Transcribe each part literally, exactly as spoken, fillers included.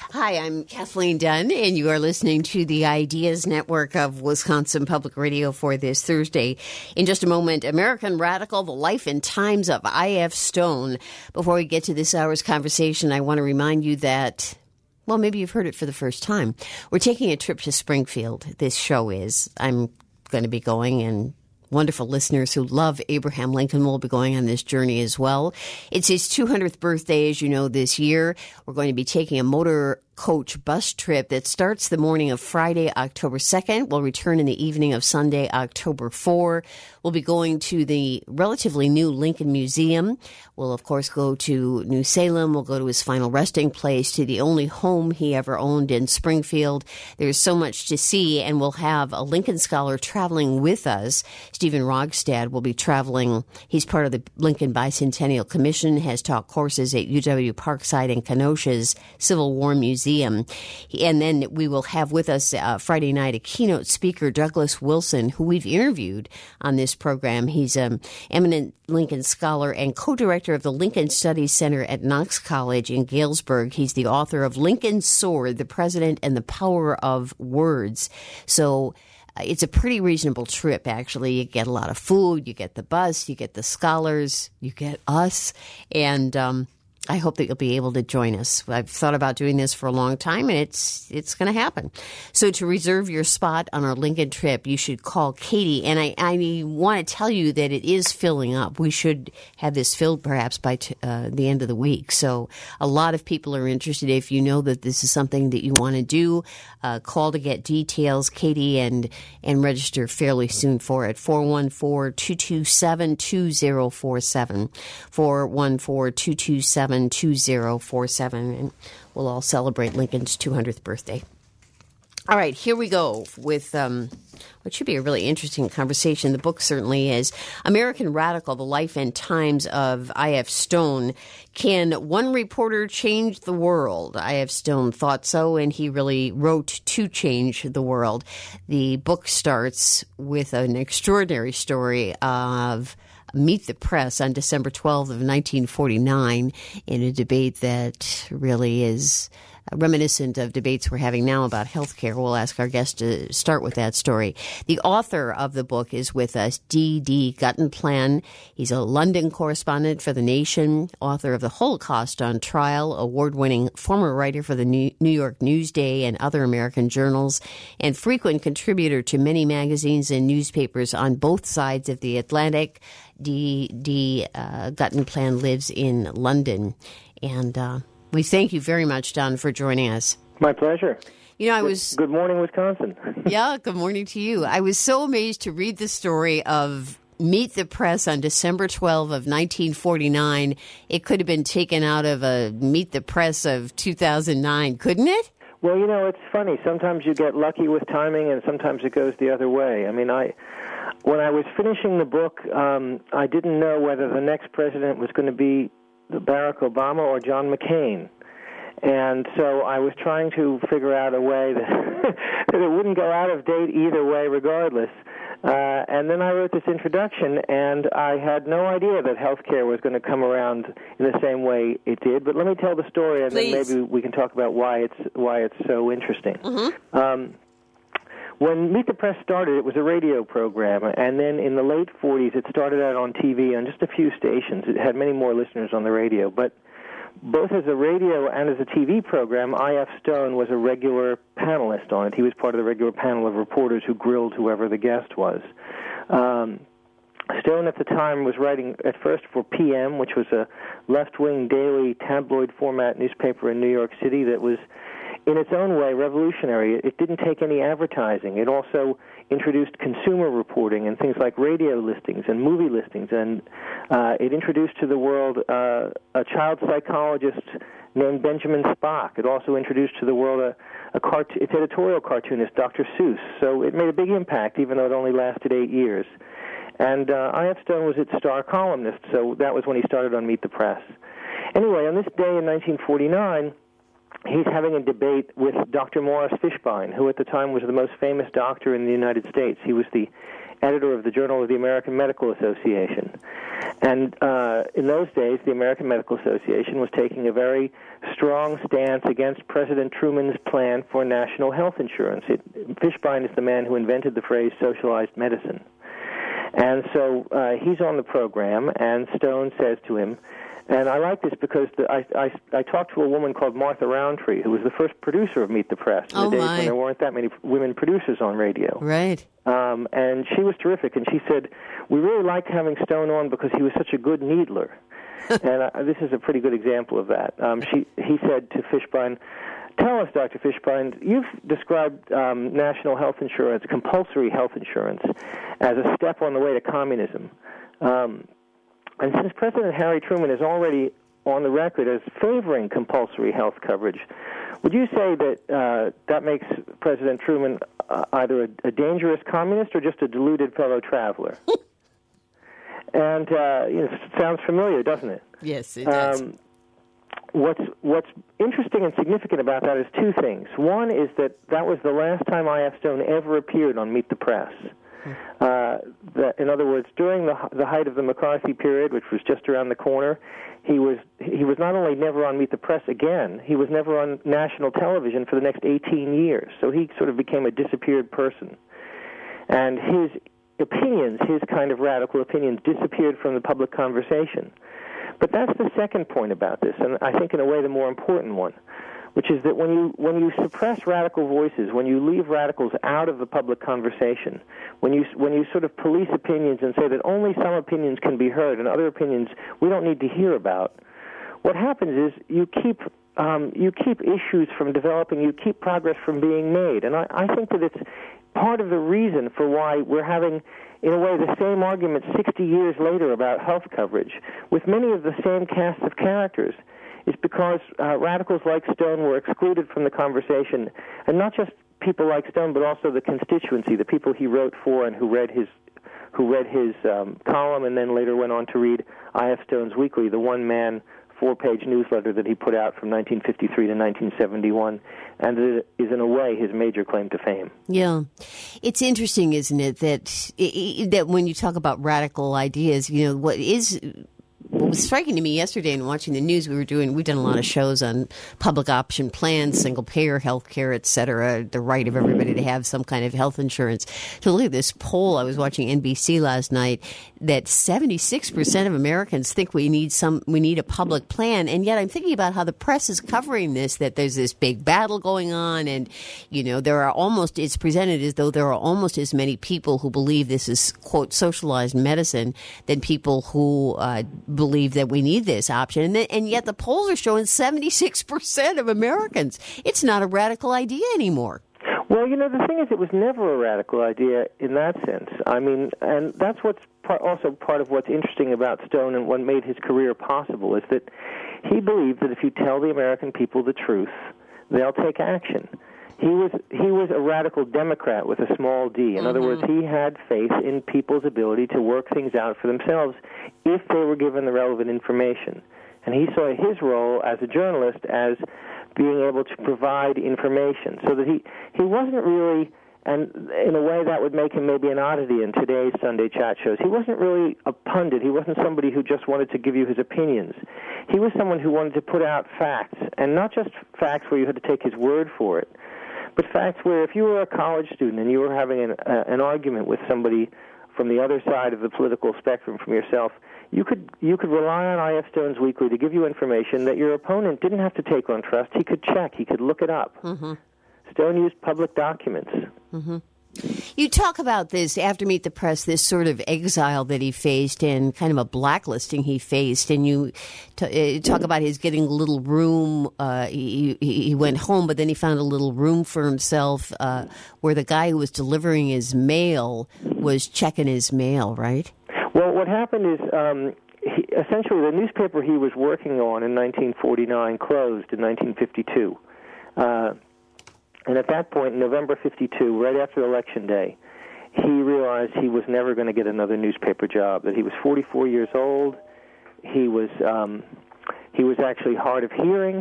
Hi, I'm Kathleen Dunn, and you are listening to the Ideas Network of Wisconsin Public Radio for this Thursday. In just a moment, American Radical, the Life and Times of I F Stone. Before we get to this hour's conversation, I want to remind you that, well, maybe you've heard it for the first time. We're taking a trip to Springfield. This show is. I'm going to be going, and wonderful listeners who love Abraham Lincoln will be going on this journey as well. It's his two hundredth birthday, as you know, this year. We're going to be taking a motor coach bus trip that starts the morning of Friday, October second. We'll return in the evening of Sunday, October fourth. We'll be going to the relatively new Lincoln Museum. We'll, of course, go to New Salem. We'll go to his final resting place, to the only home he ever owned in Springfield. There's so much to see, and we'll have a Lincoln scholar traveling with us. Stephen Rogstad will be traveling. He's part of the Lincoln Bicentennial Commission, has taught courses at U W Parkside and Kenosha's Civil War Museum. And then we will have with us uh, Friday night a keynote speaker, Douglas Wilson, who we've interviewed on this program. He's an eminent Lincoln scholar and co-director of the Lincoln Studies Center at Knox College in Galesburg. He's the author of Lincoln's Sword, the President and the Power of Words. So uh, it's a pretty reasonable trip, actually. You get a lot of food, you get the bus, you get the scholars, you get us, and um I hope that you'll be able to join us. I've thought about doing this for a long time, and it's it's going to happen. So to reserve your spot on our Lincoln trip, you should call Katie. And I, I want to tell you that it is filling up. We should have this filled perhaps by t- uh, the end of the week. So a lot of people are interested. If you know that this is something that you want to do, uh, call to get details, Katie, and, and register fairly soon for it. four one four, two two seven, two zero four seven. four one four, two two seven, two zero four seven, and we'll all celebrate Lincoln's two hundredth birthday. All right, here we go with um, what should be a really interesting conversation. The book certainly is American Radical, The Life and Times of I F Stone. Can one reporter change the world? I F Stone thought so, and he really wrote to change the world. The book starts with an extraordinary story of Meet the Press on December twelfth of nineteen forty-nine in a debate that really is reminiscent of debates we're having now about health care. We'll ask our guest to start with that story. The author of the book is with us, D D Guttenplan. He's a London correspondent for The Nation, author of The Holocaust on Trial, award-winning former writer for the New York Newsday and other American journals, and frequent contributor to many magazines and newspapers on both sides of the Atlantic. D D Uh, Guttenplan lives in London, and uh, we thank you very much, Don, for joining us. My pleasure. You know, I was... Good morning, Wisconsin. Yeah, good morning to you. I was so amazed to read the story of Meet the Press on December twelfth of nineteen forty-nine. It could have been taken out of a Meet the Press of two thousand nine, couldn't it? Well, you know, it's funny. Sometimes you get lucky with timing, and sometimes it goes the other way. I mean, I... When I was finishing the book, um, I didn't know whether the next president was going to be Barack Obama or John McCain. And so I was trying to figure out a way that, that it wouldn't go out of date either way regardless. Uh, and then I wrote this introduction, and I had no idea that healthcare was going to come around in the same way it did. But let me tell the story, and Please. then maybe we can talk about why it's why it's so interesting. Mm-hmm. Um, When Meet the Press started, it was a radio program, and then in the late forties, it started out on T V on just a few stations. It had many more listeners on the radio, but both as a radio and as a T V program, I F Stone was a regular panelist on it. He was part of the regular panel of reporters who grilled whoever the guest was. Um, Stone at the time was writing at first for P M, which was a left-wing daily tabloid format newspaper in New York City that was, in its own way, revolutionary. It didn't take any advertising. It also introduced consumer reporting and things like radio listings and movie listings, and uh, it introduced to the world uh, a child psychologist named Benjamin Spock. It also introduced to the world a, a cart- its editorial cartoonist, Doctor Seuss. So it made a big impact, even though it only lasted eight years. And uh, I F Stone was its star columnist, so that was when he started on Meet the Press. Anyway, on this day in nineteen forty-nine, he's having a debate with Doctor Morris Fishbein, who at the time was the most famous doctor in the United States. He was the editor of the Journal of the American Medical Association. And uh, in those days, the American Medical Association was taking a very strong stance against President Truman's plan for national health insurance. It, Fishbein is the man who invented the phrase socialized medicine. And so uh, he's on the program, and Stone says to him, and I like this because the, I, I, I talked to a woman called Martha Roundtree, who was the first producer of Meet the Press in oh the days my. when there weren't that many women producers on radio. Right. Um, and she was terrific, and she said, we really liked having Stone on because he was such a good needler. and uh, this is a pretty good example of that. Um, she, he said to Fishbein, tell us, Doctor Fishbein, you've described um, national health insurance, compulsory health insurance, as a step on the way to communism. Um, and since President Harry Truman is already on the record as favoring compulsory health coverage, would you say that uh, that makes President Truman uh, either a, a dangerous communist or just a deluded fellow traveler? and uh, you know, it sounds familiar, doesn't it? Yes, it does. Um, What's what's interesting and significant about that is two things. One is that that was the last time I F Stone ever appeared on Meet the Press. Uh, that, in other words, during the the height of the McCarthy period, which was just around the corner, he was he was not only never on Meet the Press again, he was never on national television for the next eighteen years. So he sort of became a disappeared person. And his opinions, his kind of radical opinions, disappeared from the public conversation. But that's the second point about this, and I think in a way the more important one, which is that when you when you suppress radical voices, when you leave radicals out of the public conversation, when you when you sort of police opinions and say that only some opinions can be heard and other opinions we don't need to hear about, what happens is you keep um, you keep issues from developing, you keep progress from being made, and I, I think that it's part of the reason for why we're having, in a way, the same argument sixty years later about health coverage, with many of the same cast of characters, is because uh, radicals like Stone were excluded from the conversation, and not just people like Stone, but also the constituency, the people he wrote for and who read his who read his um, column and then later went on to read I F Stone's Weekly, the one-man four-page newsletter that he put out from nineteen fifty-three to nineteen seventy-one, and it is, in a way, his major claim to fame. Yeah. It's interesting, isn't it, that that when you talk about radical ideas, you know, what is... What was striking to me yesterday in watching the news, we were doing, we've done a lot of shows on public option plans, single-payer health care, et cetera, the right of everybody to have some kind of health insurance. So look at this poll. I was watching N B C last night that seventy-six percent of Americans think we need some, we need a public plan. And yet I'm thinking about how the press is covering this, that there's this big battle going on. And, you know, there are almost, it's presented as though there are almost as many people who believe this is, quote, socialized medicine than people who uh, believe that we need this option. And, th- and yet the polls are showing seventy-six percent of Americans. It's not a radical idea anymore. Well, you know, the thing is, it was never a radical idea in that sense. I mean, and that's what's part, also part of what's interesting about Stone and what made his career possible, is that he believed that if you tell the American people the truth, they'll take action. He was he was a radical Democrat with a small d. In mm-hmm. other words, he had faith in people's ability to work things out for themselves if they were given the relevant information. And he saw his role as a journalist as being able to provide information, so that he, he wasn't really, and in a way that would make him maybe an oddity in today's Sunday chat shows, he wasn't really a pundit. He wasn't somebody who just wanted to give you his opinions. He was someone who wanted to put out facts, and not just facts where you had to take his word for it, but facts where if you were a college student and you were having an, uh, an argument with somebody from the other side of the political spectrum from yourself, you could you could rely on I F Stone's Weekly to give you information that your opponent didn't have to take on trust. He could check. He could look it up. Mm-hmm. Stone used public documents. Mm-hmm. You talk about this, after Meet the Press, this sort of exile that he faced and kind of a blacklisting he faced, and you t- uh, talk about his getting a little room. Uh, he, he went home, but then he found a little room for himself uh, where the guy who was delivering his mail was checking his mail, right? Well, what happened is um, he, essentially the newspaper he was working on in nineteen forty-nine closed in nineteen fifty-two. Uh, and at that point, in November fifty-two, right after Election Day, he realized he was never going to get another newspaper job, that he was forty-four years old, he was um, he was actually hard of hearing,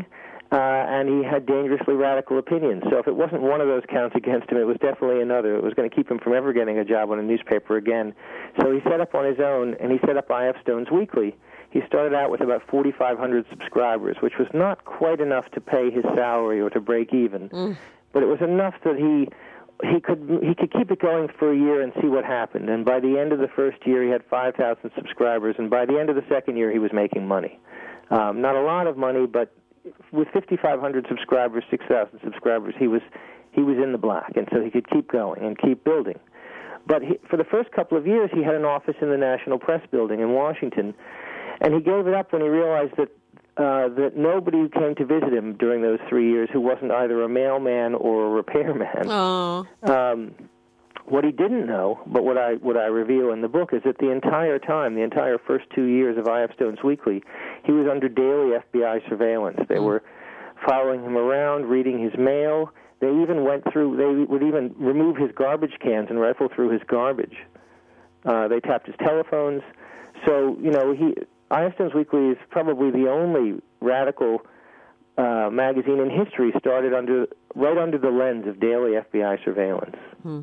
uh, and he had dangerously radical opinions. So if it wasn't one of those counts against him, it was definitely another. It was going to keep him from ever getting a job on a newspaper again. So he set up on his own, and he set up I F Stone's Weekly. He started out with about forty-five hundred subscribers, which was not quite enough to pay his salary or to break even, mm. but it was enough that he he could he could keep it going for a year and see what happened. And by the end of the first year, he had five thousand subscribers, and by the end of the second year, he was making money. Um, not a lot of money, but with fifty-five hundred subscribers, six thousand subscribers, he was he was in the black, and so he could keep going and keep building. But he, for the first couple of years, he had an office in the National Press Building in Washington, and he gave it up when he realized that uh, that nobody came to visit him during those three years who wasn't either a mailman or a repairman. Um, what he didn't know, but what I what I reveal in the book, is that the entire time, the entire first two years of I F Stone's Weekly, he was under daily F B I surveillance. They mm. were following him around, reading his mail. They even went through, they would even remove his garbage cans and rifle through his garbage. Uh, they tapped his telephones. So, you know, he I F Stone's Weekly is probably the only radical uh, magazine in history started under right under the lens of daily F B I surveillance. Hmm.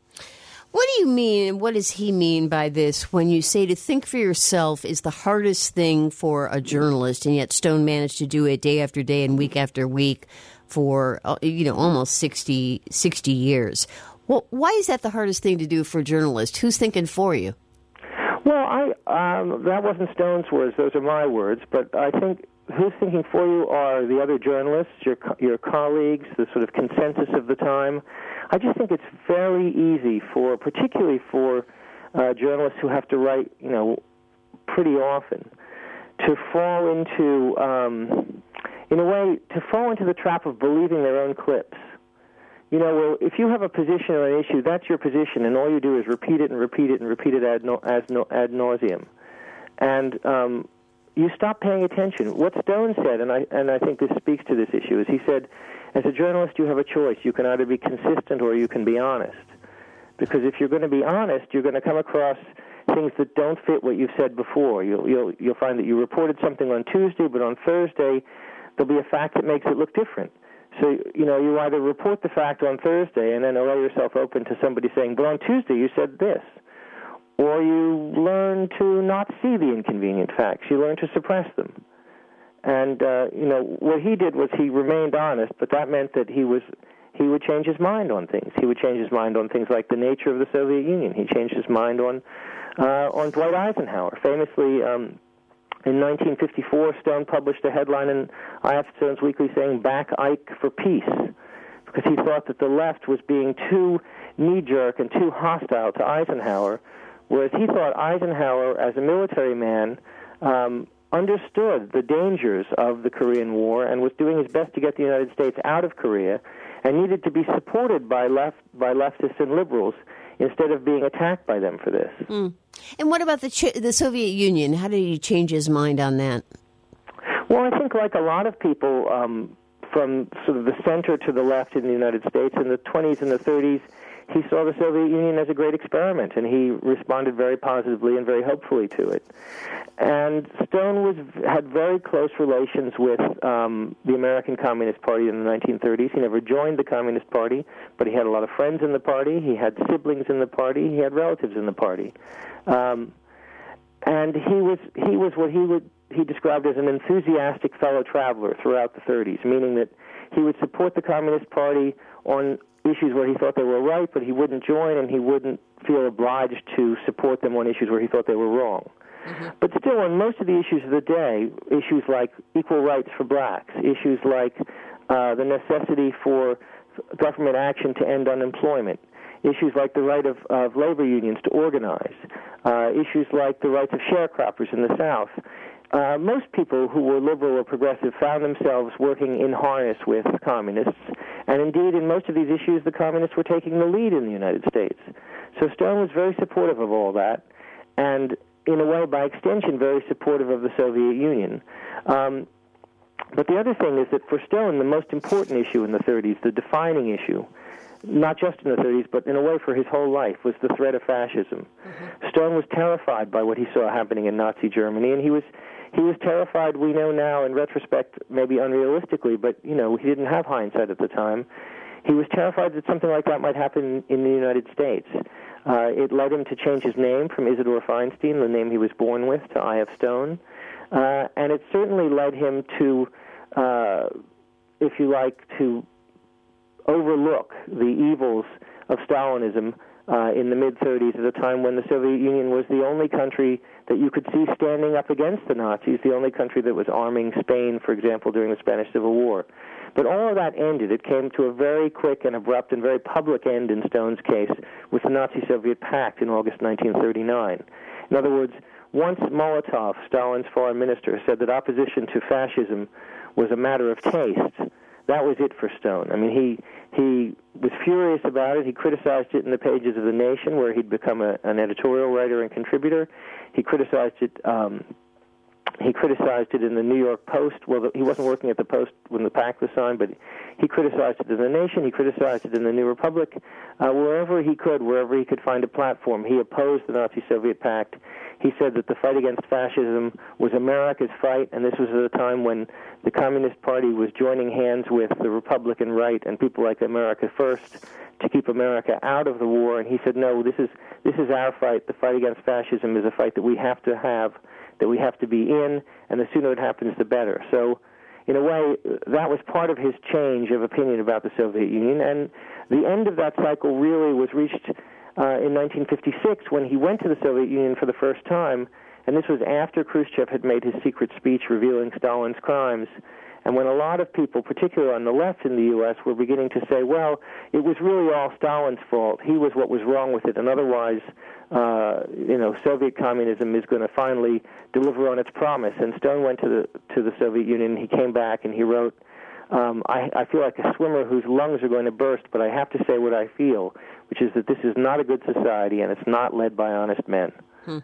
What do you mean, what does he mean by this when you say to think for yourself is the hardest thing for a journalist, and yet Stone managed to do it day after day and week after week for, you know, almost sixty, sixty years? Well, why is that the hardest thing to do for a journalist? Who's thinking for you? Well, I um, that wasn't Stone's words; those are my words. But I think who's thinking for you are the other journalists, your your colleagues, the sort of consensus of the time. I just think it's very easy for, particularly for uh, journalists who have to write, you know, pretty often, to fall into, um, in a way, to fall into the trap of believing their own clips. You know, well, if you have a position on an issue, that's your position, and all you do is repeat it and repeat it and repeat it ad, no, as no, ad nauseum. And um, you stop paying attention. What Stone said, and I and I think this speaks to this issue, is he said, as a journalist, you have a choice. You can either be consistent or you can be honest. Because if you're going to be honest, you're going to come across things that don't fit what you've said before. You'll, you'll, you'll find that you reported something on Tuesday, but on Thursday there'll be a fact that makes it look different. So, you know, you either report the fact on Thursday and then allow yourself open to somebody saying, but on Tuesday you said this. Or you learn to not see the inconvenient facts. You learn to suppress them. And, uh, you know, what he did was he remained honest, but that meant that he was he would change his mind on things. He would change his mind on things like the nature of the Soviet Union. He changed his mind on uh, on Dwight Eisenhower. Famously, um, in nineteen fifty-four, Stone published a headline in I F Stone's Weekly saying, "Back Ike for Peace," because he thought that the left was being too knee-jerk and too hostile to Eisenhower, whereas he thought Eisenhower, as a military man, um, understood the dangers of the Korean War and was doing his best to get the United States out of Korea and needed to be supported by left by leftists and liberals instead of being attacked by them for this. Mm. And what about the ch- the Soviet Union? How did he change his mind on that? Well, I think like a lot of people um, from sort of the center to the left in the United States in the twenties and the thirties, he saw the Soviet Union as a great experiment, and he responded very positively and very hopefully to it. And Stone was had very close relations with um, the American Communist Party in the nineteen thirties. He never joined the Communist Party, but he had a lot of friends in the party. He had siblings in the party. He had relatives in the party. Um, and he was he was what he would he described as an enthusiastic fellow traveler throughout the thirties, meaning that he would support the Communist Party on issues where he thought they were right, but he wouldn't join, and he wouldn't feel obliged to support them on issues where he thought they were wrong. Mm-hmm. But still, on most of the issues of the day, issues like equal rights for blacks, issues like uh, the necessity for government action to end unemployment, issues like the right of, of labor unions to organize, uh, issues like the rights of sharecroppers in the South, Uh, most people who were liberal or progressive found themselves working in harness with communists, and indeed in most of these issues the communists were taking the lead in the United States. So Stone was very supportive of all that, and in a way, by extension, very supportive of the Soviet Union. Um, but the other thing is that for Stone, the most important issue in the thirties, the defining issue, not just in the thirties, but in a way for his whole life, was the threat of fascism. Mm-hmm. Stone was terrified by what he saw happening in Nazi Germany, and he was he was terrified, we know now in retrospect, maybe unrealistically, but, you know, he didn't have hindsight at the time. He was terrified that something like that might happen in the United States. Uh, it led him to change his name from Isidore Feinstein, the name he was born with, to I F Stone. Uh, and it certainly led him to, uh, if you like, to overlook the evils of Stalinism uh, in the mid-thirties at a time when the Soviet Union was the only country that you could see standing up against the Nazis, the only country that was arming Spain, for example, during the Spanish Civil War. But all of that ended. It came to a very quick and abrupt and very public end in Stone's case with the Nazi-Soviet pact in August nineteen thirty-nine. In other words, once Molotov, Stalin's foreign minister, said that opposition to fascism was a matter of taste, that was it for Stone. I mean, he he was furious about it. He criticized it in the pages of The Nation, where he'd become a, an editorial writer and contributor. He criticized it. Um, he criticized it in the New York Post. Well, the, he wasn't working at the Post when the pact was signed, but he criticized it in The Nation. He criticized it in the New Republic. Uh, wherever he could, wherever he could find a platform, he opposed the Nazi-Soviet pact. He said that the fight against fascism was America's fight, and this was at a time when the Communist Party was joining hands with the Republican right and people like America First to keep America out of the war. And he said, no, this is this is our fight. The fight against fascism is a fight that we have to have, that we have to be in, and the sooner it happens, the better. So, in a way, that was part of his change of opinion about the Soviet Union, and the end of that cycle really was reached uh, in nineteen fifty-six when he went to the Soviet Union for the first time, and this was after Khrushchev had made his secret speech revealing Stalin's crimes, and when a lot of people, particularly on the left in the U S, were beginning to say, well, it was really all Stalin's fault. He was what was wrong with it, and otherwise, uh, you know, Soviet communism is going to finally deliver on its promise. And Stone went to the to the Soviet Union. He came back and he wrote, um, I, I feel like a swimmer whose lungs are going to burst, but I have to say what I feel, which is that this is not a good society and it's not led by honest men. Hmm.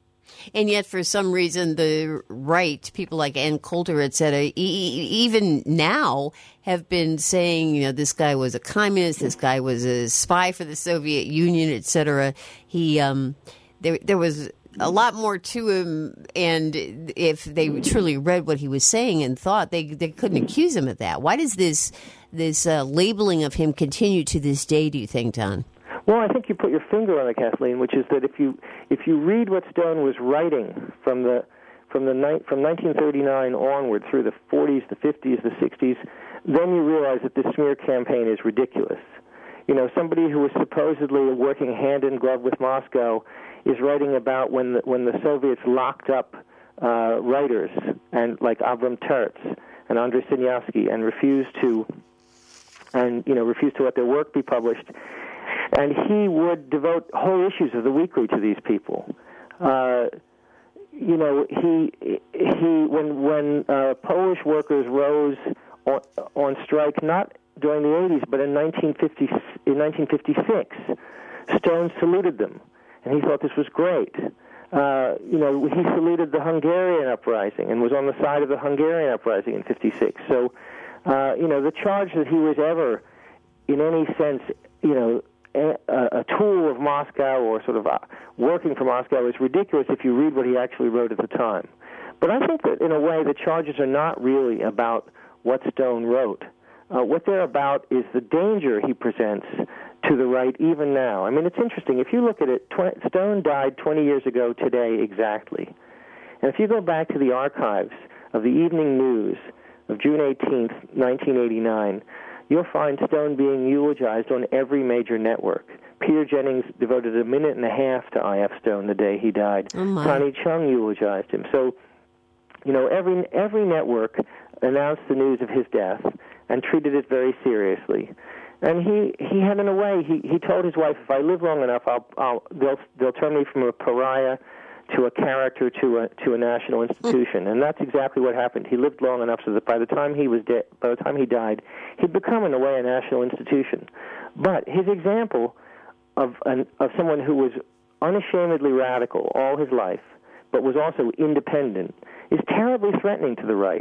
And yet, for some reason, the right, people like Ann Coulter, et cetera, e- even now have been saying, you know, this guy was a communist, this guy was a spy for the Soviet Union, et cetera. He, um, there, there was a lot more to him, and if they truly read what he was saying and thought, they they couldn't accuse him of that. Why does this this uh, labeling of him continue to this day, do you think, Don? Well, I think you put your finger on it, Kathleen, which is that if you if you read what Stone was writing from the from the ni- from nineteen thirty-nine onward through the forties, the fifties, the sixties, then you realize that this smear campaign is ridiculous. You know, somebody who was supposedly working hand in glove with Moscow is writing about when the, when the Soviets locked up uh, writers and like Avram Terz and Andrei Sinyavsky and refused to and you know refused to let their work be published. And he would devote whole issues of the weekly to these people. Uh, you know, he he when when uh, Polish workers rose on, on strike, not during the eighties, but in nineteen fifty in nineteen fifty-six, Stone saluted them, and he thought this was great. Uh, you know, he saluted the Hungarian uprising and was on the side of the Hungarian uprising in fifty-six. So, uh, you know, the charge that he was ever, in any sense, you know, a, a tool of Moscow or sort of working for Moscow is ridiculous if you read what he actually wrote at the time. But I think that, in a way, the charges are not really about what Stone wrote. Uh, what they're about is the danger he presents to the right even now. I mean, it's interesting. If you look at it, tw- Stone died twenty years ago today exactly. And if you go back to the archives of the Evening News of June eighteenth, nineteen eighty-nine, you'll find Stone being eulogized on every major network. Peter Jennings devoted a minute and a half to I F Stone the day he died. Oh my. Connie Chung eulogized him. So, you know, every every network announced the news of his death and treated it very seriously. And he, he had, in a way, he, he told his wife, if I live long enough, I'll, I'll they'll they'll turn me from a pariah to a character to a to a national institution. And that's exactly what happened. He lived long enough so that by the time he was de- by the time he died, he'd become, in a way, a national institution. But his example of an, of someone who was unashamedly radical all his life, but was also independent, is terribly threatening to the right.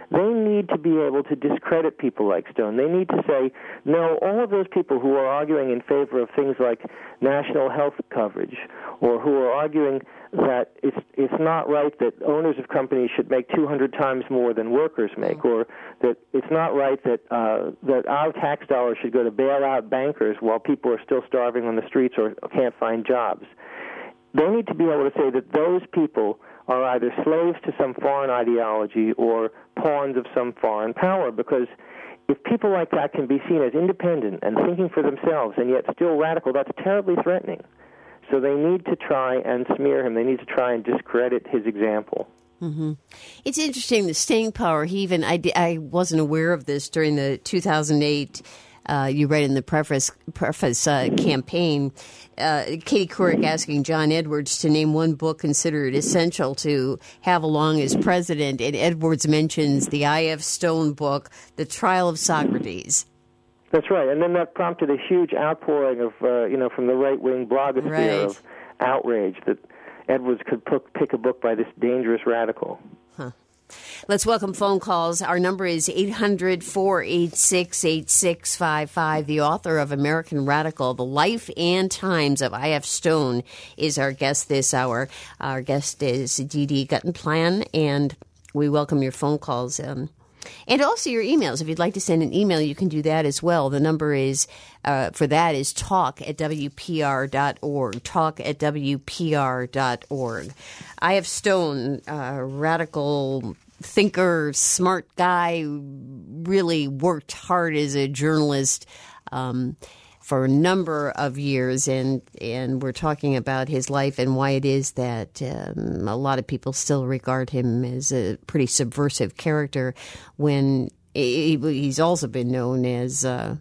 they need to be able to discredit people like Stone. They need to say, no, all of those people who are arguing in favor of things like national health coverage, or who are arguing that it's it's not right that owners of companies should make two hundred times more than workers make, or that it's not right that uh, that our tax dollars should go to bail out bankers while people are still starving on the streets or can't find jobs. They need to be able to say that those people are either slaves to some foreign ideology or pawns of some foreign power, because if people like that can be seen as independent and thinking for themselves and yet still radical, that's terribly threatening. So they need to try and smear him. They need to try and discredit his example. Mm-hmm. It's interesting, the staying power. He even, I, I wasn't aware of this during the two thousand eight, uh, you read in the preface, preface uh, campaign, uh, Katie Couric asking John Edwards to name one book considered essential to have along as president. And Edwards mentions the I F Stone book, The Trial of Socrates. That's right, and then that prompted a huge outpouring of, uh, you know, from the right-wing blogosphere right. of outrage that Edwards could pick a book by this dangerous radical. Huh. Let's welcome phone calls. Our number is eight hundred, four eight six, eight six five five. The author of American Radical, The Life and Times of I F Stone, is our guest this hour. Our guest is Dee Dee Guttenplan, and we welcome your phone calls. Um, And also your emails. If you'd like to send an email, you can do that as well. The number is uh, for that is talk at W P R dot org. Talk at W P R dot org. I F Stone, uh, radical thinker, smart guy, really worked hard as a journalist um, for a number of years, and and we're talking about his life and why it is that um, a lot of people still regard him as a pretty subversive character, when he, he's also been known as, uh,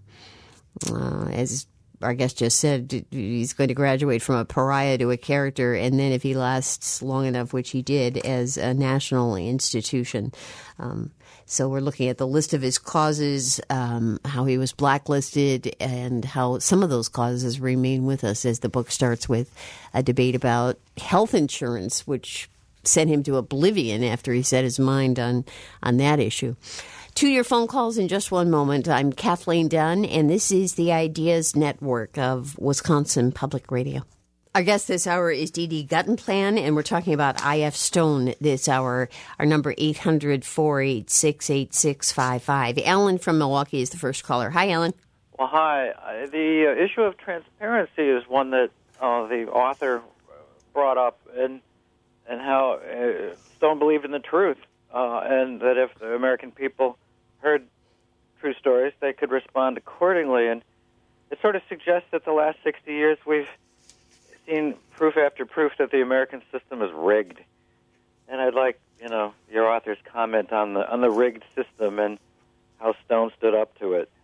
uh, as our guest just said, he's going to graduate from a pariah to a character, and then if he lasts long enough, which he did, as a national institution. Um, So we're looking at the list of his causes, um, how he was blacklisted, and how some of those causes remain with us, as the book starts with a debate about health insurance, which sent him to oblivion after he set his mind on, on that issue. To your phone calls in just one moment. I'm Kathleen Dunn, and this is the Ideas Network of Wisconsin Public Radio. Our guest this hour is Dee Dee Guttenplan, and we're talking about I F Stone this hour. Our number, eight hundred, four eight six, eight six five five. Alan from Milwaukee is the first caller. Hi, Alan. Well, hi. The uh, issue of transparency is one that uh, the author brought up, and and how uh, Stone believed in the truth, uh, and that if the American people heard true stories, they could respond accordingly. And it sort of suggests that the last sixty years we've seen proof after proof that the American system is rigged. And I'd like, you know, your author's comment on the on the rigged system and how Stone stood up to it.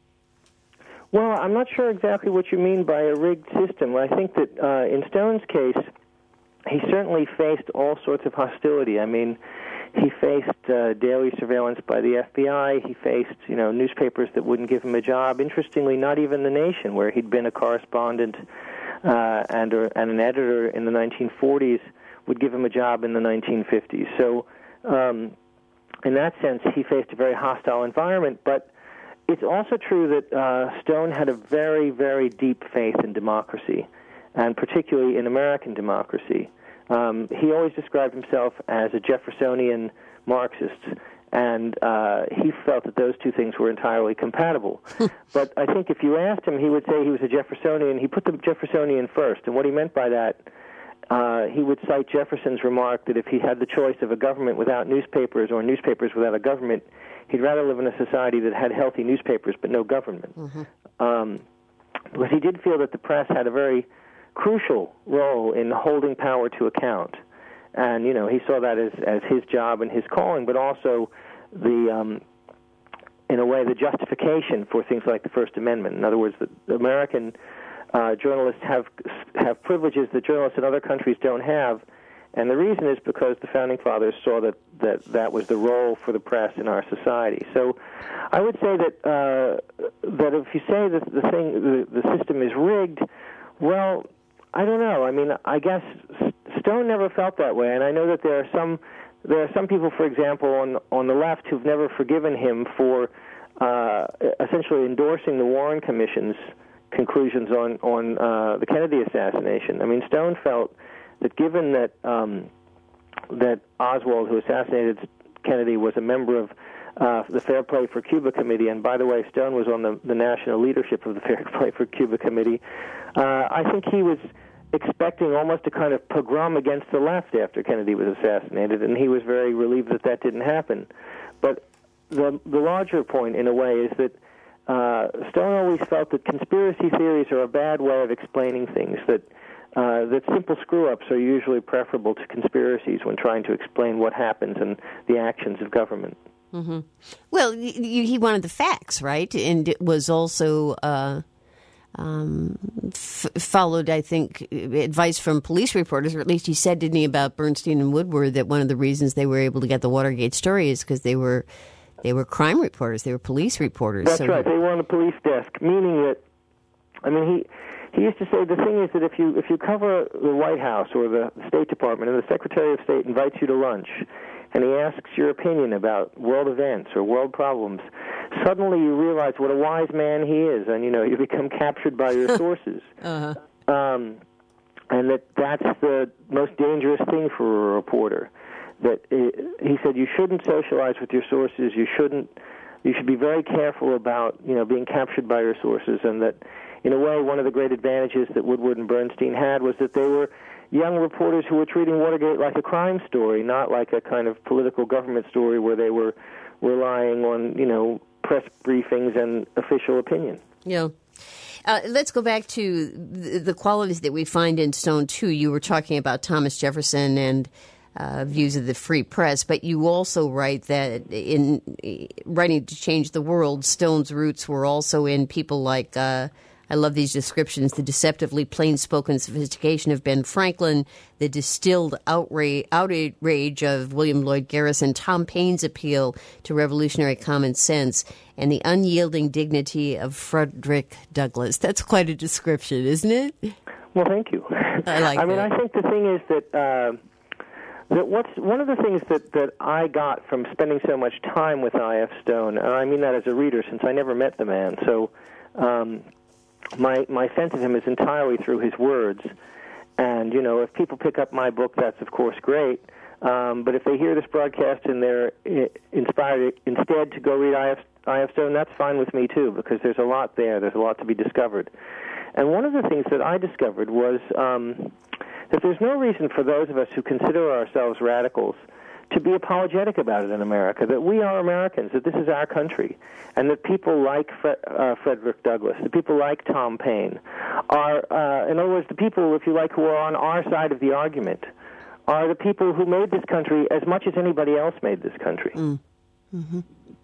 Well, I'm not sure exactly what you mean by a rigged system. I think that uh, in Stone's case, he certainly faced all sorts of hostility. I mean, he faced uh, daily surveillance by the F B I. He faced, you know, newspapers that wouldn't give him a job. Interestingly, not even The Nation, where he'd been a correspondent uh, and, a, and an editor in the nineteen forties, would give him a job in the nineteen fifties. So um, in that sense, he faced a very hostile environment. But it's also true that uh, Stone had a very, very deep faith in democracy, and particularly in American democracy. Um, he always described himself as a Jeffersonian Marxist, and uh, he felt that those two things were entirely compatible. But I think if you asked him, he would say he was a Jeffersonian. He put the Jeffersonian first, and what he meant by that, uh, he would cite Jefferson's remark that if he had the choice of a government without newspapers or newspapers without a government, he'd rather live in a society that had healthy newspapers but no government. Mm-hmm. Um, because he did feel that the press had a very crucial role in holding power to account. And, you know, he saw that as, as his job and his calling, but also the, um, in a way, the justification for things like the First Amendment. In other words, the American uh, journalists have have privileges that journalists in other countries don't have, and the reason is because the Founding Fathers saw that that, that was the role for the press in our society. So I would say that uh, that if you say that the thing, the, the system is rigged, well, I don't know. I mean, I guess Stone never felt that way, and I know that there are some there are some people, for example, on on the left who've never forgiven him for uh, essentially endorsing the Warren Commission's conclusions on on uh, the Kennedy assassination. I mean, Stone felt that given that um, that Oswald, who assassinated Kennedy, was a member of uh, the Fair Play for Cuba Committee, and by the way, Stone was on the, the national leadership of the Fair Play for Cuba Committee, uh, I think he was expecting almost a kind of pogrom against the left after Kennedy was assassinated, and he was very relieved that that didn't happen. But the the larger point, in a way, is that uh, Stone always felt that conspiracy theories are a bad way of explaining things, that uh, that simple screw-ups are usually preferable to conspiracies when trying to explain what happens and the actions of government. Mm-hmm. Well, he wanted the facts, right? And it was also uh, um, f- followed, I think, advice from police reporters, or at least he said, didn't he, about Bernstein and Woodward, that one of the reasons they were able to get the Watergate story is because they were they were crime reporters, they were police reporters. That's so right. They were on the police desk, meaning that, I mean, he he used to say the thing is that if you if you cover the White House or the State Department and the Secretary of State invites you to lunch, and he asks your opinion about world events or world problems, suddenly you realize what a wise man he is, and, you know, you become captured by your sources. uh-huh. um, and that that's the most dangerous thing for a reporter. That it, he said you shouldn't socialize with your sources, you shouldn't, you should be very careful about, you know, being captured by your sources, and that, in a way, one of the great advantages that Woodward and Bernstein had was that they were young reporters who were treating Watergate like a crime story, not like a kind of political government story where they were relying on, you know, press briefings and official opinion. Yeah. Uh, let's go back to the, the qualities that we find in Stone, too. You were talking about Thomas Jefferson and uh, views of the free press, but you also write that in writing to change the world, Stone's roots were also in people like uh, I love these descriptions, the deceptively plain-spoken sophistication of Ben Franklin, the distilled outrage, outrage of William Lloyd Garrison, Tom Paine's appeal to revolutionary common sense, and the unyielding dignity of Frederick Douglass. That's quite a description, isn't it? Well, thank you. I like I mean, that. I think the thing is that uh, that what's one of the things that, that I got from spending so much time with I F Stone, and I mean that as a reader since I never met the man, so um, my my sense of him is entirely through his words. And, you know, if people pick up my book, that's, of course, great. Um, but if they hear this broadcast and they're inspired instead to go read I F, I F Stone, that's fine with me, too, because there's a lot there. There's a lot to be discovered. And one of the things that I discovered was um, that there's no reason for those of us who consider ourselves radicals to be apologetic about it in America, that we are Americans, that this is our country, and that people like Fre- uh, Frederick Douglass, the people like Tom Paine, are, uh, in other words, the people, if you like, who are on our side of the argument, are the people who made this country as much as anybody else made this country. Mm. Mm-hmm.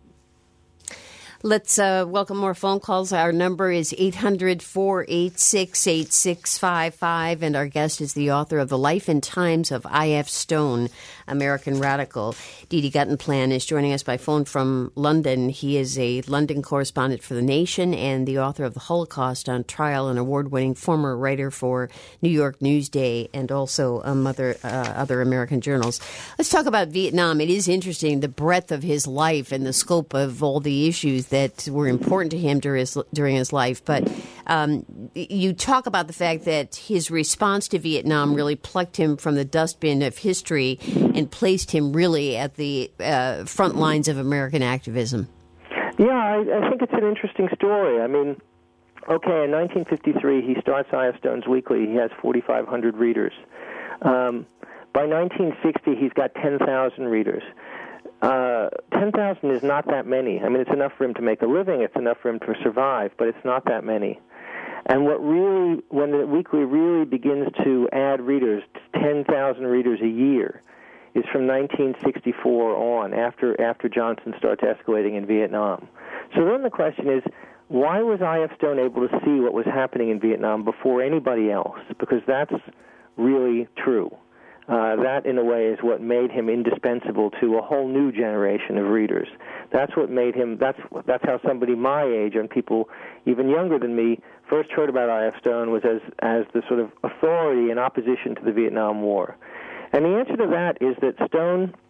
Let's uh, welcome more phone calls. Our number is eight hundred, four eight six, eight six five five, and our guest is the author of The Life and Times of I F Stone, American Radical. Didi Guttenplan is joining us by phone from London. He is a London correspondent for The Nation and the author of The Holocaust on Trial, an award-winning former writer for New York Newsday and also um, other, uh, other American journals. Let's talk about Vietnam. It is interesting, the breadth of his life and the scope of all the issues that were important to him during his, during his life. But um, you talk about the fact that his response to Vietnam really plucked him from the dustbin of history and placed him really at the uh, front lines of American activism. Yeah, I, I think it's an interesting story. I mean, okay, in nineteen fifty-three, he starts I F Stone's Weekly. He has forty-five hundred readers. Um, by nineteen sixty, he's got ten thousand readers. Uh, ten thousand is not that many. I mean, it's enough for him to make a living. It's enough for him to survive, but it's not that many. And what really, when the Weekly really begins to add readers, ten thousand readers a year, is from nineteen sixty-four on, after after Johnson starts escalating in Vietnam. So then the question is, why was I F Stone able to see what was happening in Vietnam before anybody else? Because that's really true. Uh, that, in a way, is what made him indispensable to a whole new generation of readers. That's what made him, that's that's how somebody my age and people even younger than me first heard about I F Stone, was as, as the sort of authority in opposition to the Vietnam War. And the answer to that is that Stone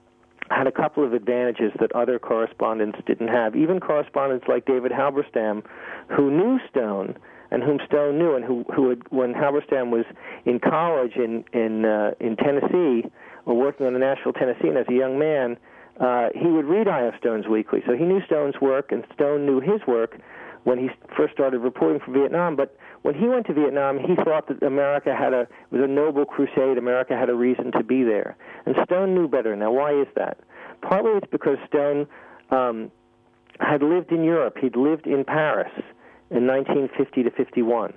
had a couple of advantages that other correspondents didn't have. Even correspondents like David Halberstam, who knew Stone and whom Stone knew, and who, who had, when Halberstam was in college in in uh, in Tennessee, or working on the Nashville, Tennessee, and as a young man, uh, he would read I F Stone's weekly. So he knew Stone's work, and Stone knew his work when he first started reporting from Vietnam. But when he went to Vietnam, he thought that America had a it was a noble crusade. America had a reason to be there, and Stone knew better. Now, why is that? Partly it's because Stone um, had lived in Europe. He'd lived in Paris in nineteen fifty to fifty-one.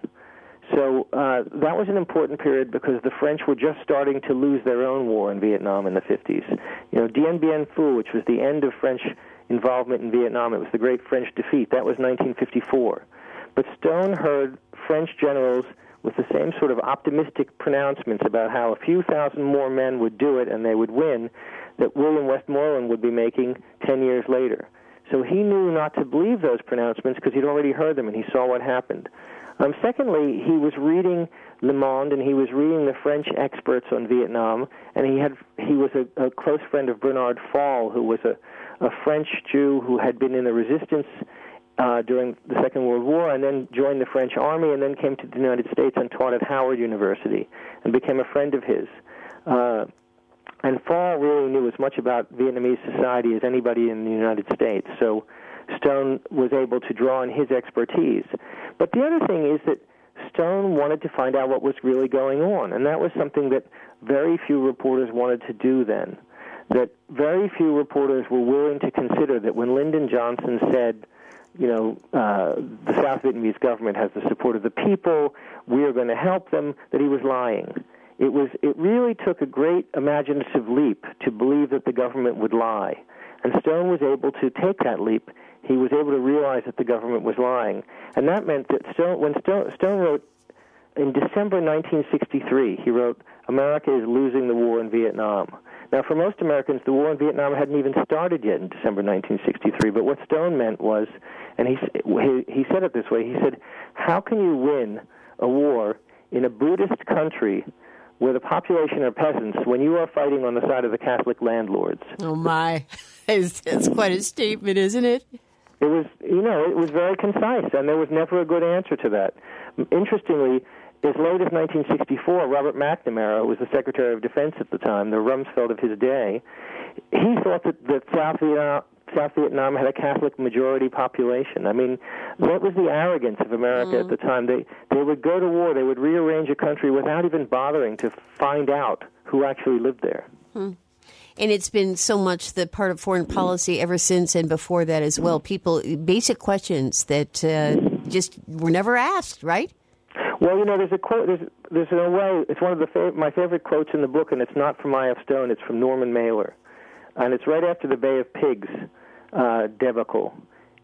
So uh, that was an important period because the French were just starting to lose their own war in Vietnam in the fifties. You know, Dien Bien Phu, which was the end of French involvement in Vietnam, it was the great French defeat. That was nineteen fifty-four. But Stone heard French generals with the same sort of optimistic pronouncements about how a few thousand more men would do it and they would win that William Westmoreland would be making ten years later. So he knew not to believe those pronouncements because he'd already heard them and he saw what happened. Um, secondly, he was reading Le Monde and he was reading the French experts on Vietnam, and he had he was a, a close friend of Bernard Fall, who was a, a French Jew who had been in the resistance uh, during the Second World War and then joined the French Army and then came to the United States and taught at Howard University and became a friend of his. Uh, And Fall really knew as much about Vietnamese society as anybody in the United States. So Stone was able to draw on his expertise. But the other thing is that Stone wanted to find out what was really going on, and that was something that very few reporters wanted to do then. That very few reporters were willing to consider that when Lyndon Johnson said, you know, uh, the South Vietnamese government has the support of the people, we are going to help them, that he was lying. It was. It really took a great imaginative leap to believe that the government would lie. And Stone was able to take that leap. He was able to realize that the government was lying. And that meant that Stone, when Stone, Stone wrote in December nineteen sixty-three, he wrote, "America is losing the war in Vietnam." Now, for most Americans, the war in Vietnam hadn't even started yet in December nineteen sixty-three. But what Stone meant was, and he, he, he said it this way, he said, how can you win a war in a Buddhist country where the population are peasants when you are fighting on the side of the Catholic landlords? Oh, my. It's, it's quite a statement, isn't it? It was, you know, it was very concise, and there was never a good answer to that. Interestingly, as late as nineteen sixty-four, Robert McNamara, who was the Secretary of Defense at the time, the Rumsfeld of his day, he thought that, that South Vietnam, South Vietnam had a Catholic majority population. I mean, that was the arrogance of America mm. at the time. They they would go to war, they would rearrange a country without even bothering to find out who actually lived there. Hmm. And it's been so much the part of foreign policy ever since and before that as well. People, basic questions that uh, just were never asked, right? Well, you know, there's a quote, there's, there's in a way, it's one of the fav- my favorite quotes in the book, and it's not from I F Stone, it's from Norman Mailer. And it's right after the Bay of Pigs uh, debacle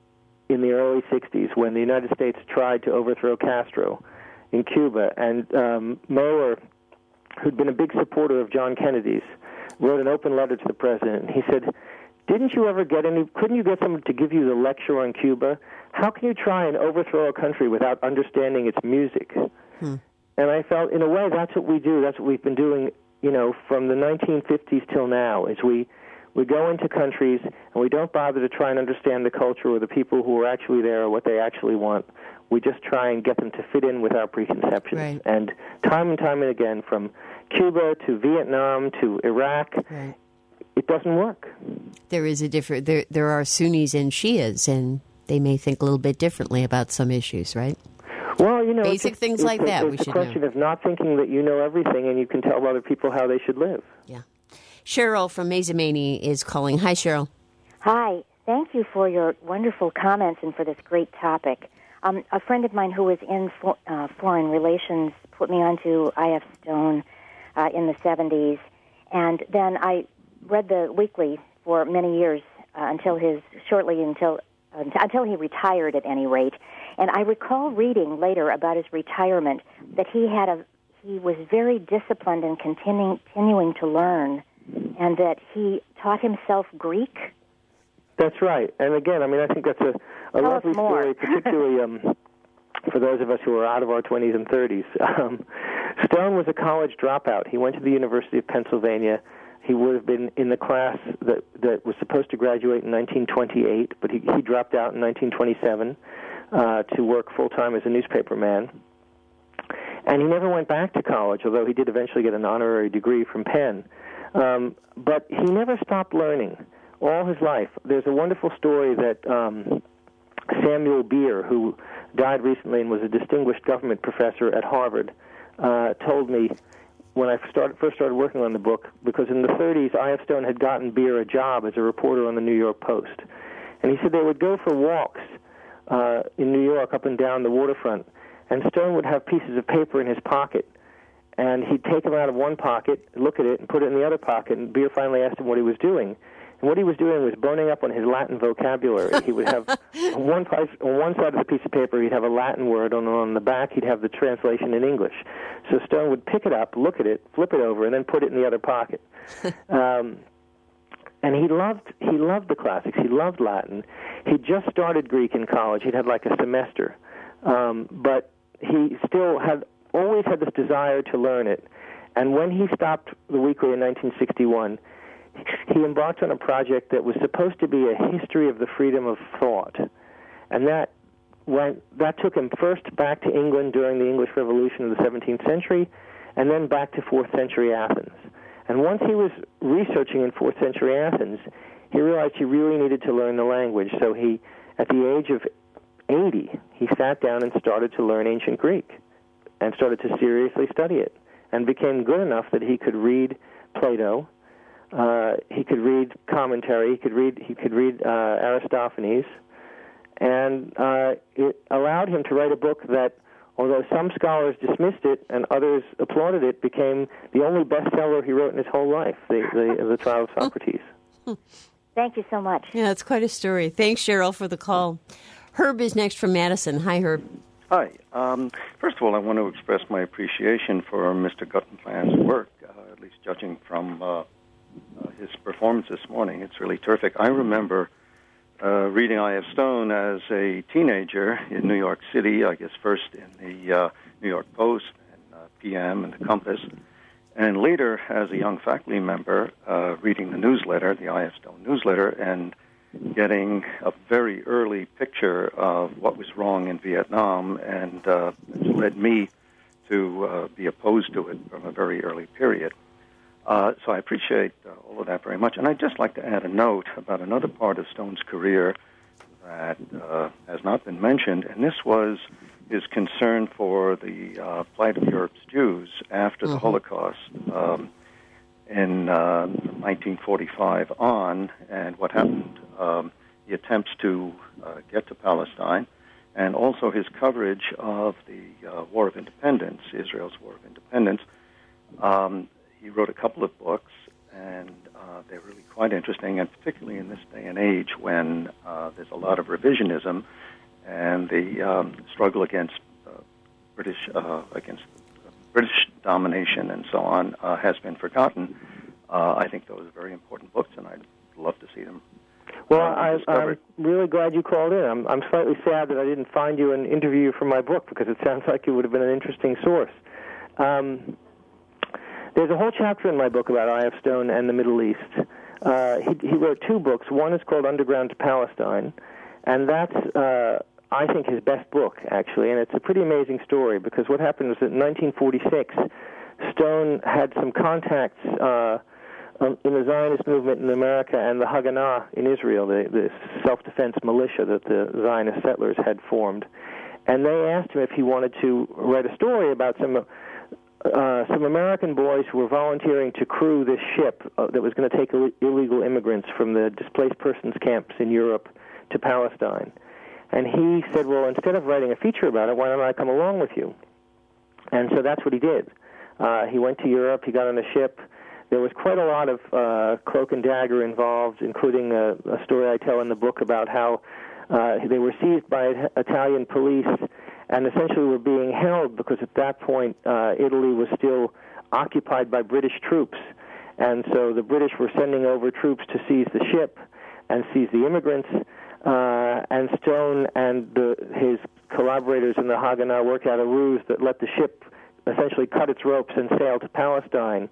in the early sixties when the United States tried to overthrow Castro in Cuba. And um, Mailer, who'd been a big supporter of John Kennedy's, wrote an open letter to the president. He said, didn't you ever get any, couldn't you get someone to give you the lecture on Cuba? How can you try and overthrow a country without understanding its music? Hmm. And I felt, in a way, that's what we do. That's what we've been doing, you know, from the nineteen fifties till now, is we, we go into countries and we don't bother to try and understand the culture or the people who are actually there or what they actually want. We just try and get them to fit in with our preconceptions. Right. And time and time and again, from Cuba to Vietnam to Iraq, right. It doesn't work. There is a different, there, there are Sunnis and Shias, and they may think a little bit differently about some issues, right? Well, you know, basic it's, things it's like a, that it's we should know. It's a question of not thinking that you know everything and you can tell other people how they should live. Yeah. Cheryl from Mazomanie is calling. Hi, Cheryl. Hi. Thank you for your wonderful comments and for this great topic. Um, a friend of mine who was in for, uh, foreign relations put me onto I F Stone uh, in the seventies, and then I read the weekly for many years uh, until his shortly until uh, until he retired, at any rate. And I recall reading later about his retirement that he had a he was very disciplined in continuing continuing to learn, and that he taught himself Greek. That's right. And again, I mean, I think that's a, a lovely story, particularly um, for those of us who are out of our twenties and thirties. Um, Stone was a college dropout. He went to the University of Pennsylvania. he would have been in the class that, that was supposed to graduate in nineteen twenty-eight, but he, he dropped out in nineteen twenty-seven uh, to work full-time as a newspaperman. And he never went back to college, although he did eventually get an honorary degree from Penn. Um, but he never stopped learning all his life. There's a wonderful story that um, Samuel Beer, who died recently and was a distinguished government professor at Harvard, uh, told me when I started, first started working on the book, because in the thirties, I F Stone had gotten Beer a job as a reporter on the New York Post. And he said they would go for walks uh, in New York up and down the waterfront, and Stone would have pieces of paper in his pocket, and he'd take them out of one pocket, look at it, and put it in the other pocket, and Beer finally asked him what he was doing. And what he was doing was boning up on his Latin vocabulary. He would have, on one, place, on one side of the piece of paper, he'd have a Latin word, and on the back he'd have the translation in English. So Stone would pick it up, look at it, flip it over, and then put it in the other pocket. um, and he loved he loved the classics. He loved Latin. He just started Greek in college. He'd had like a semester. Um, but he still had always had this desire to learn it. And when he stopped the Weekly in nineteen sixty-one, he embarked on a project that was supposed to be a history of the freedom of thought. And that went, that took him first back to England during the English Revolution of the seventeenth century, and then back to fourth century Athens. And once he was researching in fourth century Athens, he realized he really needed to learn the language. So he, at the age of eighty, he sat down and started to learn ancient Greek and started to seriously study it, and became good enough that he could read Plato, uh, he could read commentary, he could read he could read uh, Aristophanes, and uh, it allowed him to write a book that, although some scholars dismissed it and others applauded it, became the only bestseller he wrote in his whole life, the, the, the Trial of Socrates. Thank you so much. Yeah, it's quite a story. Thanks, Cheryl, for the call. Herb is next from Madison. Hi, Herb. Hi. Um, first of all, I want to express my appreciation for Mister Guttenplan's work, uh, at least judging from uh, uh, his performance this morning. It's really terrific. I remember uh, reading I F Stone as a teenager in New York City, I guess first in the uh, New York Post, and uh, P M, and the Compass, and later as a young faculty member uh, reading the newsletter, the I F Stone newsletter, and getting a very early picture of what was wrong in Vietnam, and uh, it led me to uh, be opposed to it from a very early period. Uh, so I appreciate uh, all of that very much. And I'd just like to add a note about another part of Stone's career that uh, has not been mentioned, and this was his concern for the uh, plight of Europe's Jews after mm-hmm. the Holocaust. Um, in uh, nineteen forty-five on, and what happened, um, the attempts to uh, get to Palestine, and also his coverage of the uh, War of Independence, Israel's War of Independence. Um, he wrote a couple of books, and uh, they're really quite interesting, and particularly in this day and age when uh, there's a lot of revisionism and the um, struggle against uh, British, uh, against British domination and so on uh, has been forgotten. Uh, I think those are very important books, and I'd love to see them. Well, I, I'm really glad you called in. I'm, I'm slightly sad that I didn't find you and interview you for my book, because it sounds like you would have been an interesting source. Um, there's a whole chapter in my book about I F Stone and the Middle East. Uh, he, he wrote two books. One is called Underground to Palestine, and that's... Uh, I think his best book, actually, and it's a pretty amazing story, because what happened was that in nineteen forty-six, Stone had some contacts uh, in the Zionist movement in America and the Haganah in Israel, the, the self-defense militia that the Zionist settlers had formed, and they asked him if he wanted to write a story about some uh, some American boys who were volunteering to crew this ship uh, that was going to take Ill- illegal immigrants from the displaced persons camps in Europe to Palestine. And he said, well, instead of writing a feature about it, why don't I come along with you? And so that's what he did. Uh, he went to Europe. He got on a ship. There was quite a lot of uh, cloak and dagger involved, including a, a story I tell in the book about how uh, they were seized by Italian police and essentially were being held because at that point uh, Italy was still occupied by British troops. And so the British were sending over troops to seize the ship and seize the immigrants. Uh, and Stone and the, his collaborators in the Haganah worked out a ruse that let the ship essentially cut its ropes and sail to Palestine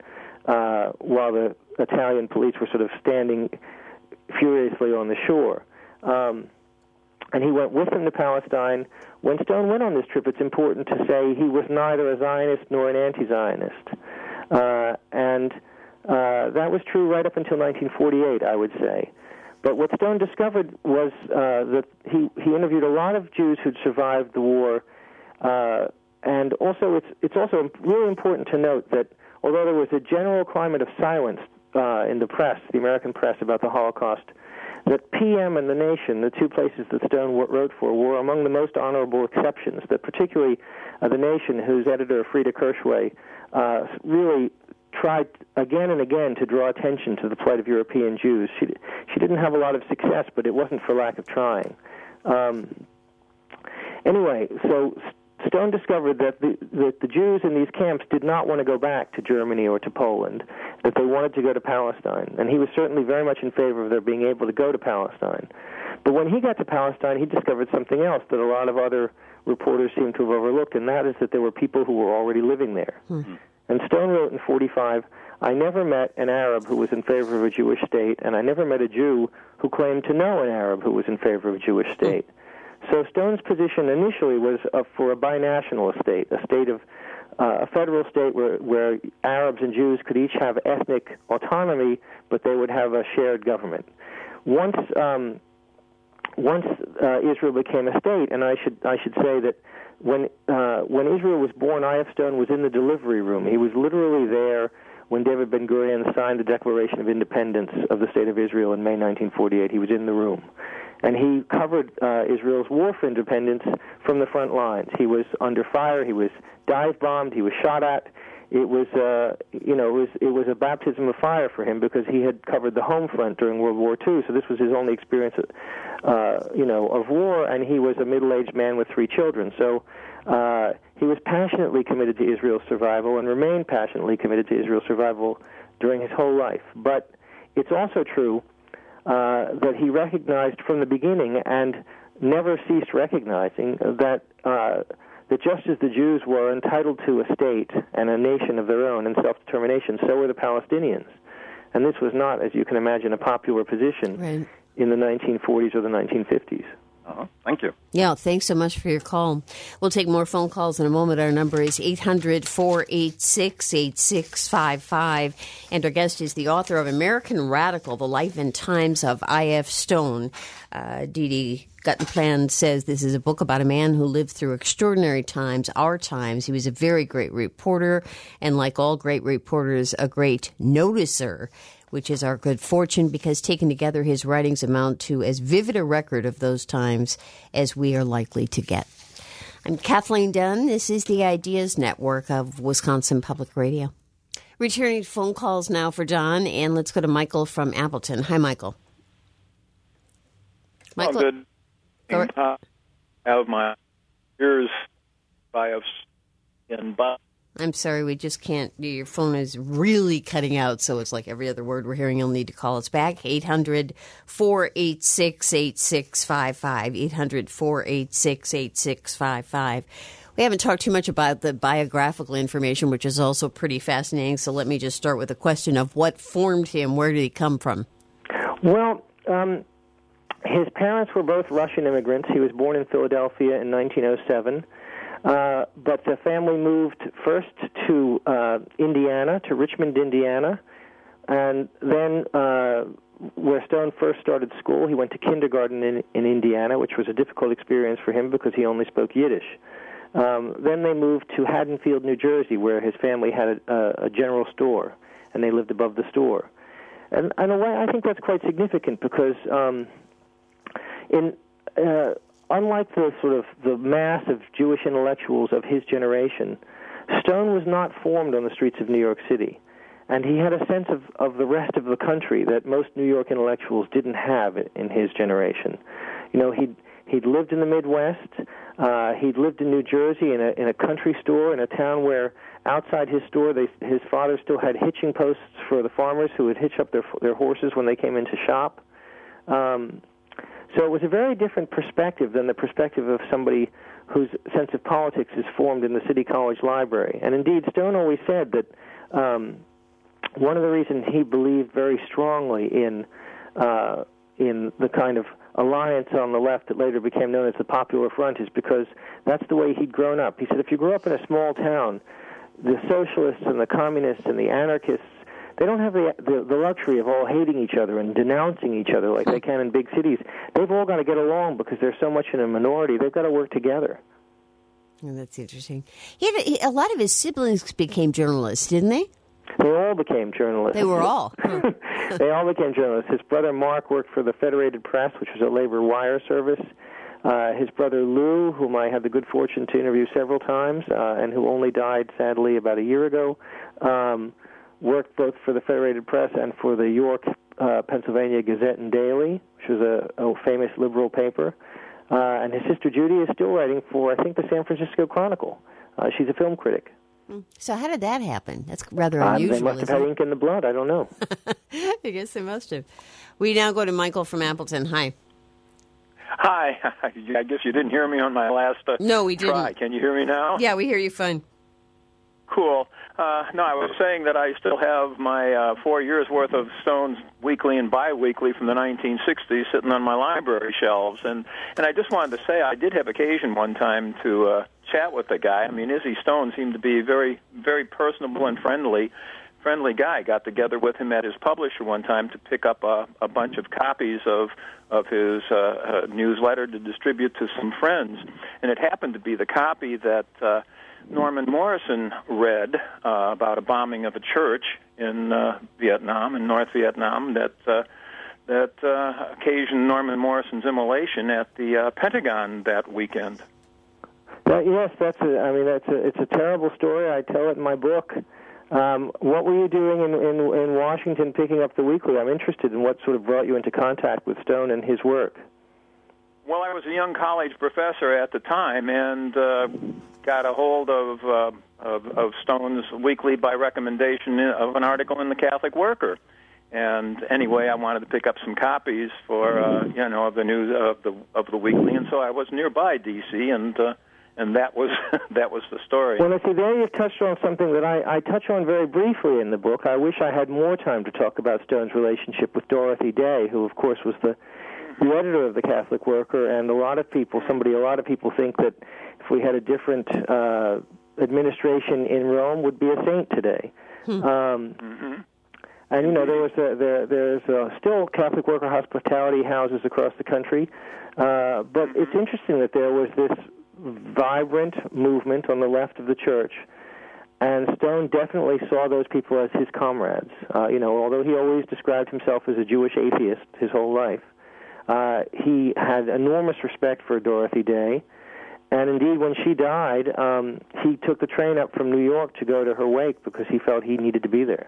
uh, while the Italian police were sort of standing furiously on the shore. Um, and he went with them to Palestine. When Stone went on this trip, it's important to say he was neither a Zionist nor an anti-Zionist. Uh, and uh, that was true right up until nineteen forty-eight, I would say. But what Stone discovered was uh, that he, he interviewed a lot of Jews who'd survived the war, uh, and also it's it's also really important to note that although there was a general climate of silence uh, in the press, the American press, about the Holocaust, that P M and The Nation, the two places that Stone wrote for, were among the most honorable exceptions, that particularly uh, The Nation, whose editor, Frida Kirchway, uh, really tried again and again to draw attention to the plight of European Jews. She she didn't have a lot of success, but it wasn't for lack of trying. Um, anyway, so Stone discovered that the, that the Jews in these camps did not want to go back to Germany or to Poland, that they wanted to go to Palestine. And he was certainly very much in favor of their being able to go to Palestine. But when he got to Palestine, he discovered something else that a lot of other reporters seem to have overlooked, and that is that there were people who were already living there. Mm-hmm. And Stone wrote in forty-five, I never met an Arab who was in favor of a Jewish state, and I never met a Jew who claimed to know an Arab who was in favor of a Jewish state. So Stone's position initially was uh, for a binational state, a state of uh, a federal state where, where Arabs and Jews could each have ethnic autonomy, but they would have a shared government. Once um, once uh, Israel became a state, and I should I should say that when uh, when Israel was born, I F Stone was in the delivery room. He was literally there when David Ben-Gurion signed the Declaration of Independence of the State of Israel in May nineteen forty-eight. He was in the room. And he covered uh, Israel's war for independence from the front lines. He was under fire. He was dive-bombed. He was shot at. It was, uh, you know, it was it was a baptism of fire for him because he had covered the home front during World War Two. So this was his only experience, uh, you know, of war. And he was a middle-aged man with three children. So uh, he was passionately committed to Israel's survival and remained passionately committed to Israel's survival during his whole life. But it's also true Uh, that he recognized from the beginning and never ceased recognizing that uh, that just as the Jews were entitled to a state and a nation of their own and self-determination, so were the Palestinians. And this was not, as you can imagine, a popular position right. in the nineteen forties or the nineteen fifties. Uh-huh. Thank you. Yeah, thanks so much for your call. We'll take more phone calls in a moment. Our number is eight hundred, four eight six, eight six five five. And our guest is the author of American Radical, The Life and Times of I F Stone. Uh, Dee Dee Guttenplan says this is a book about a man who lived through extraordinary times, our times. He was a very great reporter, and like all great reporters, a great noticer, which is our good fortune because taken together his writings amount to as vivid a record of those times as we are likely to get. I'm Kathleen Dunn. This is the Ideas Network of Wisconsin Public Radio. Returning phone calls now for John, and let's go to Michael from Appleton. Hi, Michael. Michael. Oh, good. Uh, have my ears bios in but. I'm sorry, we just can't. Your phone is really cutting out, so it's like every other word we're hearing. You'll need to call us back. eight hundred, four eight six, eight six five five. eight hundred, four eight six, eight six five five. We haven't talked too much about the biographical information, which is also pretty fascinating. So let me just start with a question of what formed him. Where did he come from? Well, um, his parents were both Russian immigrants. He was born in Philadelphia in nineteen oh seven. Uh, but the family moved first to uh, Indiana, to Richmond, Indiana, and then uh, where Stone first started school, he went to kindergarten in, in Indiana, which was a difficult experience for him because he only spoke Yiddish. Um, then they moved to Haddonfield, New Jersey, where his family had a, a general store, and they lived above the store. And in a way, I think that's quite significant because um, in... Uh, Unlike the sort of the mass of Jewish intellectuals of his generation, Stone was not formed on the streets of New York City. And he had a sense of, of the rest of the country that most New York intellectuals didn't have in his generation. You know, he'd, he'd lived in the Midwest. Uh, he'd lived in New Jersey in a, in a country store in a town where outside his store, they, his father still had hitching posts for the farmers who would hitch up their, their horses when they came into shop. Um So it was a very different perspective than the perspective of somebody whose sense of politics is formed in the City College library. And indeed, Stone always said that um, one of the reasons he believed very strongly in uh, in the kind of alliance on the left that later became known as the Popular Front is because that's the way he'd grown up. He said if you grew up in a small town, the socialists and the communists and the anarchists, they don't have the, the the luxury of all hating each other and denouncing each other like they can in big cities. They've all got to get along because they're so much in a minority. They've got to work together. Oh, that's interesting. He had a, he, a lot of his siblings became journalists, didn't they? They all became journalists. They were all. Huh. They all became journalists. His brother Mark worked for the Federated Press, which was a labor wire service. Uh, his brother Lou, whom I had the good fortune to interview several times, uh, and who only died, sadly, about a year ago, um, worked both for the Federated Press and for the York, uh, Pennsylvania Gazette and Daily, which was a, a famous liberal paper. Uh, and his sister Judy is still writing for, I think, the San Francisco Chronicle. Uh, she's a film critic. So how did that happen? That's rather Uh, unusual. they must have isn't had it? ink in the blood. I don't know. I guess they must have. We now go to Michael from Appleton. Hi. Hi. I guess you didn't hear me on my last uh, No, we didn't. try. Can you hear me now? Yeah, we hear you fine. Cool. Uh, no, I was saying that I still have my uh, four years' worth of Stones weekly and biweekly from the nineteen sixties sitting on my library shelves. And, and I just wanted to say I did have occasion one time to uh, chat with the guy. I mean, Izzy Stone seemed to be a very, very personable and friendly friendly guy. Got together with him at his publisher one time to pick up a, a bunch of copies of of his uh, uh, newsletter to distribute to some friends. And it happened to be the copy that uh, Norman Morrison read uh, about a bombing of a church in uh, Vietnam, in North Vietnam, that uh, that uh, occasioned Norman Morrison's immolation at the uh, Pentagon that weekend. That, yes, that's a, I mean, that's a, it's a terrible story. I tell it in my book. Um, what were you doing in, in, in Washington picking up the weekly? I'm interested in what sort of brought you into contact with Stone and his work. Well, I was a young college professor at the time and uh, got a hold of, uh, of of Stone's weekly by recommendation of an article in the Catholic Worker. And anyway, I wanted to pick up some copies for uh, you know of the news of the of the weekly, and so I was nearby D C and. Uh, And that was that was the story. Well, see, there you've touched on something that I, I touch on very briefly in the book. I wish I had more time to talk about Stone's relationship with Dorothy Day, who, of course, was the, the editor of the Catholic Worker. And a lot of people, somebody, a lot of people think that if we had a different uh, administration in Rome, would be a saint today. Hmm. Um, mm-hmm. And you know, there was a, there there's a, still Catholic Worker hospitality houses across the country, uh, but mm-hmm. it's interesting that there was this vibrant movement on the left of the church, and Stone definitely saw those people as his comrades. Uh, you know, although he always described himself as a Jewish atheist his whole life, uh, he had enormous respect for Dorothy Day, and indeed, when she died, um, he took the train up from New York to go to her wake because he felt he needed to be there.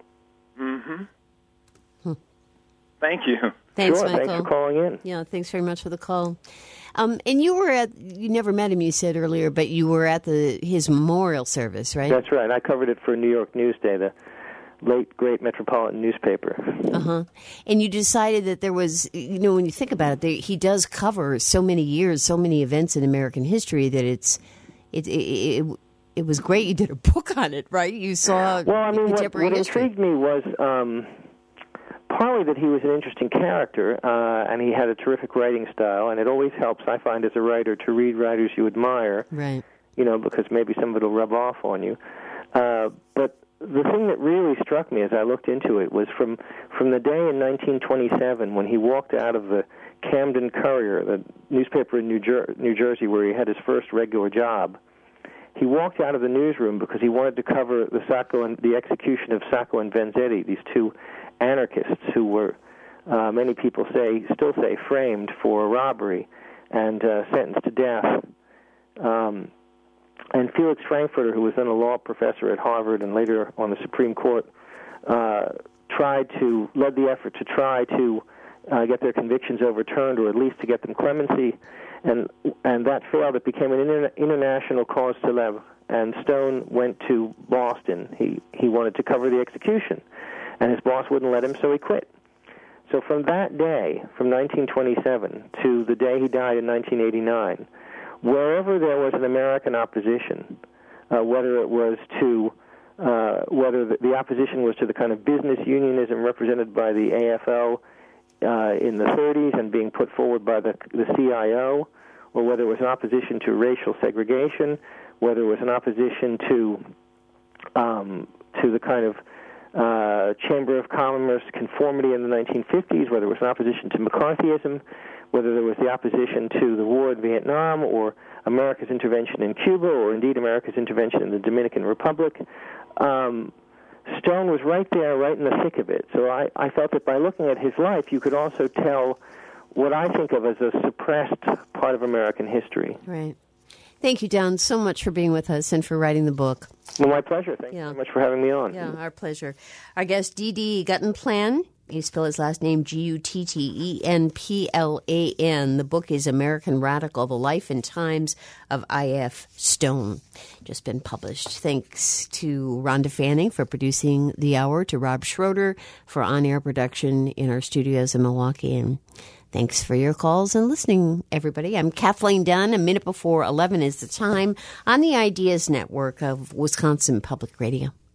Mm-hmm. Hmm. Thank you. Thanks, sure, Michael. Thanks for calling in. Yeah, thanks very much for the call. Um, and you were at, you never met him, you said earlier, but you were at the his memorial service, right? That's right. I covered it for New York Newsday, the late, great metropolitan newspaper. Uh-huh. And you decided that there was, you know, when you think about it, there, he does cover so many years, so many events in American history that it's, it, it, it, it was great you did a book on it, right? You saw well, I mean, what, contemporary what history. intrigued me was um, partly that he was an interesting character, uh, and he had a terrific writing style, and it always helps, I find, as a writer, to read writers you admire, right? You know, because maybe some of it will rub off on you. Uh, but the thing that really struck me as I looked into it was from, from the day in nineteen twenty-seven when he walked out of the Camden Courier, the newspaper in New, Jer- New Jersey where he had his first regular job. He walked out of the newsroom because he wanted to cover the Sacco and the execution of Sacco and Vanzetti, these two anarchists who were, uh, many people say, still say, framed for robbery and uh, sentenced to death. Um, and Felix Frankfurter, who was then a law professor at Harvard and later on the Supreme Court, uh, tried to, led the effort to try to uh, get their convictions overturned, or at least to get them clemency, and and that failed. It became an inter- international cause célèbre, and Stone went to Boston. He he wanted to cover the execution, and his boss wouldn't let him, so he quit. So from that day, from nineteen twenty-seven to the day he died in nineteen eighty-nine, wherever there was an American opposition, uh, whether it was to uh, whether the, the opposition was to the kind of business unionism represented by the A F L uh, in the thirties and being put forward by the, the C I O, or whether it was an opposition to racial segregation, whether it was an opposition to um, to the kind of uh, Chamber of Commerce conformity in the nineteen fifties, whether it was an opposition to McCarthyism, whether there was the opposition to the war in Vietnam or America's intervention in Cuba or indeed America's intervention in the Dominican Republic. Um, Stone was right there, right in the thick of it. So I, I felt that by looking at his life, you could also tell what I think of as a suppressed part of American history. Right. Thank you, Don, so much for being with us and for writing the book. Well, my pleasure. Thank yeah. you very much for having me on. Yeah, our pleasure. Our guest, D D Guttenplan. You spell his last name G U T T E N P L A N. The book is American Radical, The Life and Times of I F Stone. Just been published. Thanks to Rhonda Fanning for producing The Hour, to Rob Schroeder for on-air production in our studios in Milwaukee. And thanks for your calls and listening, everybody. I'm Kathleen Dunn. A minute before eleven is the time on the Ideas Network of Wisconsin Public Radio.